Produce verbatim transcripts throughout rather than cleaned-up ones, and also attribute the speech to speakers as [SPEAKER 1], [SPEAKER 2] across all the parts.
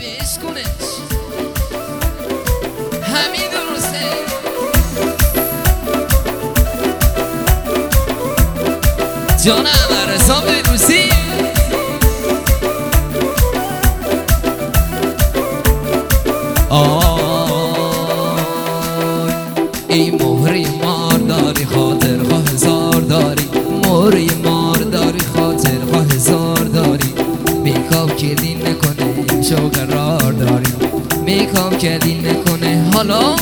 [SPEAKER 1] بشکنش همین درسته. جانم عرصان بروسی آی ای مهری مار داری خاطر خواه هزار داری، مهری مار داری خاطر خواه هزار داری. میکام کلی نکنه شو قرار داری، میکام کلی نکنه حالا.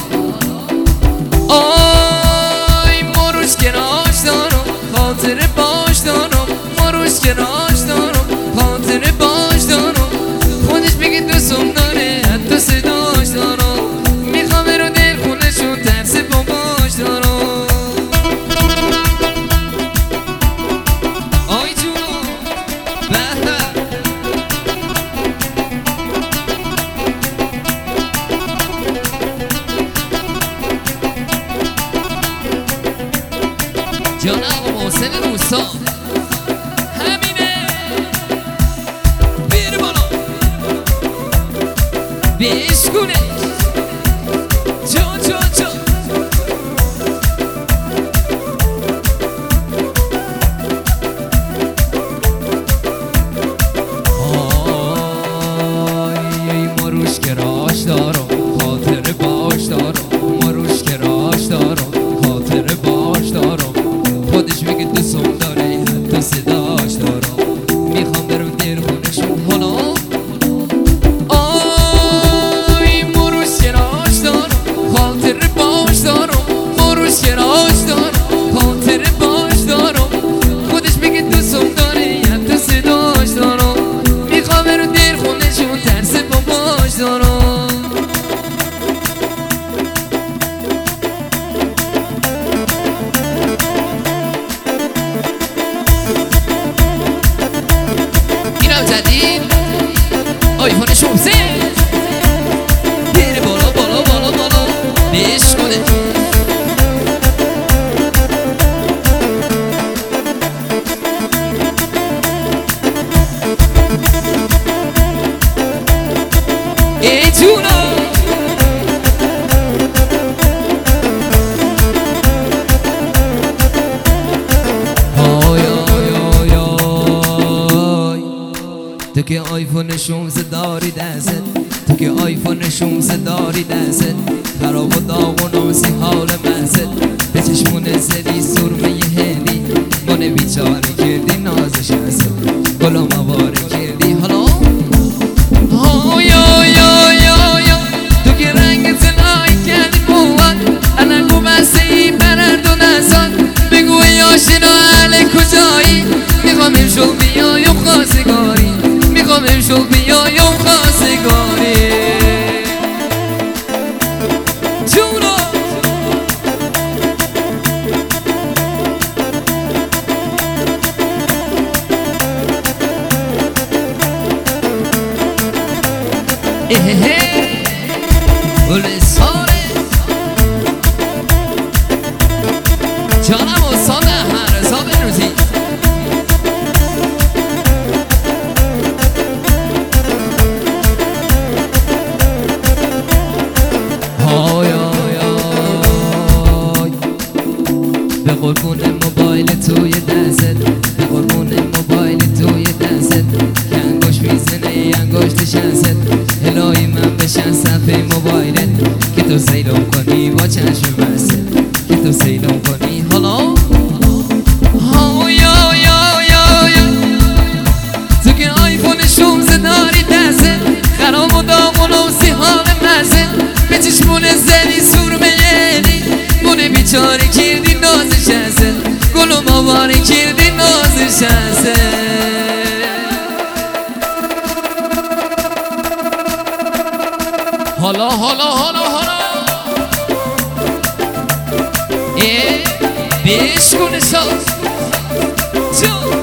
[SPEAKER 1] آی مروش کناش دارم خاطر باش دارم، مروش کناش دارم خاطر باش دارم. خودش بگه دوستم داره حتی صداش دارم، میخوام رو دل خونشون ترس باباش دارم. آی جونو به جانم محسن روسا همینه. بیر بالا بشکونه جان جان جان. آی مروش کراش دارم خاطر باش دارم، مروش کراش دارم خاطر باش دارم. خودش میگه دوستم داره حتی صداش دارم، میخوام برم دیر خونشون حالا. آی مروش کراش دارم خاطر باش دارم، مروش کراش دارم خاطر باش دارم. خودش میگه دوستم داره حتی صداش دارم، میخوام برم دیر خونشون ترس باباش دارم. جدید آیفون شمسه بره بالا بالا بالا بالا بشکنه. ای جونا تو که آیفون شمسه داری دست، تو که آیفون شمسه داری دست. خراب و داغ و ناسی حال مست، به چشمون زدی سرمه هلی. من بیچاره کردی نازش هست، گلا مواره کردی حالا. آی آی آی آی تو که رنگ تنهایی کردی موان، انا گو بسته ای برد و نزان. بگو ای آشنا اهل کجایی، میخوام امشو بیایم خواستگاری، میخوام امشو بیایم خواستگاری. جونا اهه گل ساله جانم استاد هر رضا بروزی. آی آی آی به قربون موبایل توی دستت، به قربون موبایل توی دستت. که انگوش میزنه انگوشت شنست، الهی من بشن صفحه موبایلت. که تو سیلم کنی با چشم بسته، که تو سیلم کنی حالا. آی آی آی آی تو که آیفون شمسه داری دستت، خراب و داغ و نوسی حال مزه. به چشمون زدی سرمه یلی، مونه بیچاره کردی نازش هسته، گلو مباره کردی نازش هسته. حالا حالا حالا حالا ای بشکنه ساز جان.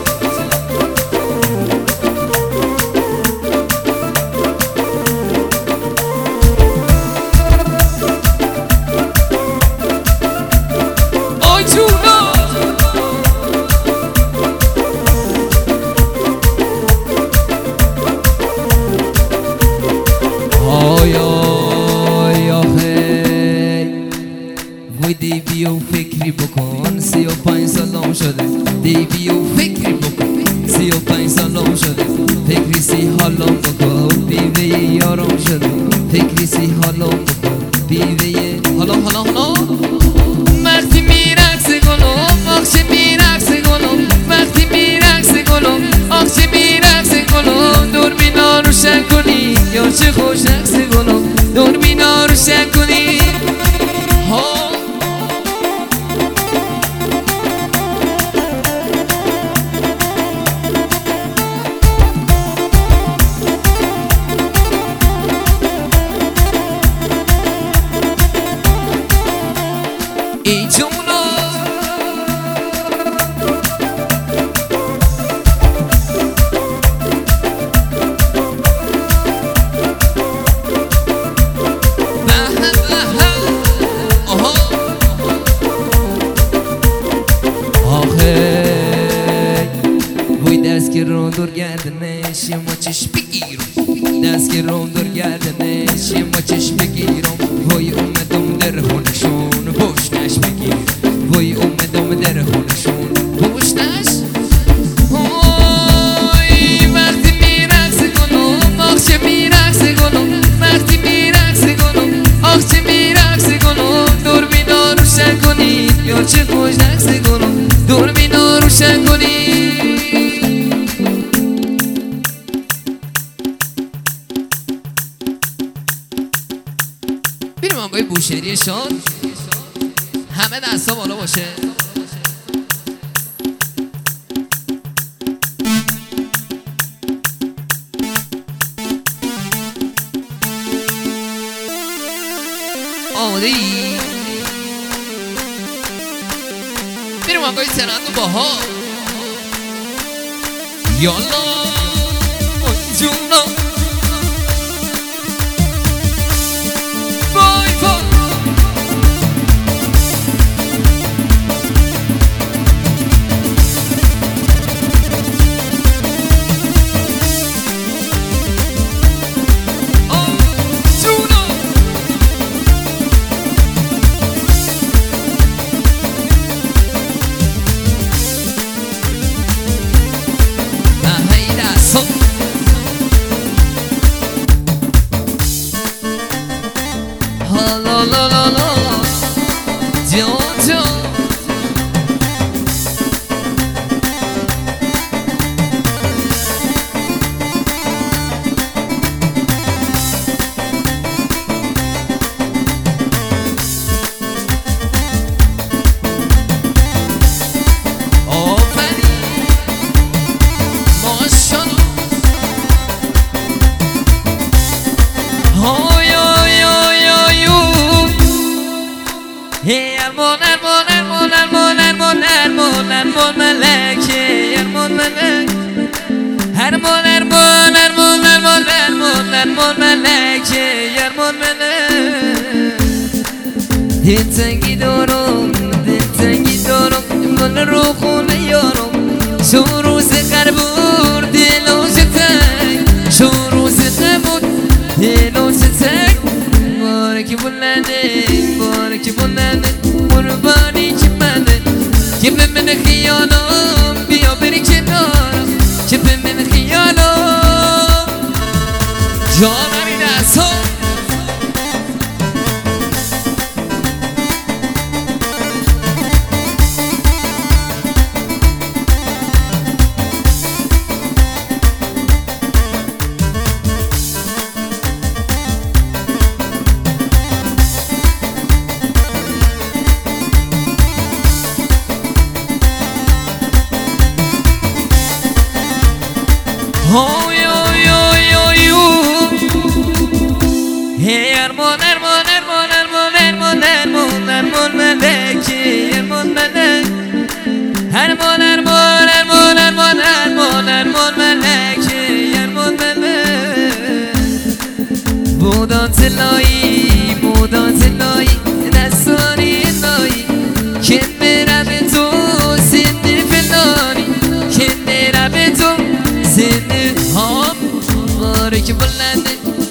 [SPEAKER 1] روشن کنی یا چه خوش نقص گناه دور بینا روشن کنی ها ای جونا رو دور گردنش یه ماچش بگیرم دست که رو دور گردنش یه ماچش بگیرم وای اومدم در خونشون پشتش بگیرم وای اومدم در خونشون پشتش وای وقتی میرقص کنم آخ چه میرقص کنم وقتی میرقص کنم آخ چه میرقص کنم دور بینا روشن کنید یا چه خوش رقص کنم دور بینا روشن کنید بریم آقای بوشهری شاد همه دستا بالا باشه آماده ای؟ بریم آقای ترند و باها یالا جونا la la la la la Jojo ارمان ارمان ارمان ارمان ارمان ارمان ارمان ملکه ارمان ملک ارمان ارمان ارمان ارمان ارمان ارمان ملکه ارمان ملک دل تنگی دارم دل تنگی دارم من رو خونه یارم شو روز قربور دلو شتنگ شو روز قربور دلو شتنگ بارک بلنده بارک بلنده قربانی که منه که به من خیالم بیا بری کنارم که به من خیالم جانم این دست ها Oy oy oy oy Hey Erman Erman Erman Erman Erman Erman Erman Meleki Erman Melek Erman Erman Erman Erman Erman Erman Meleki Erman Melek Budan tillai Budan tillai Destani illai Kim mera betu Sindir filani Kim mera betu Sindir Bارك بلند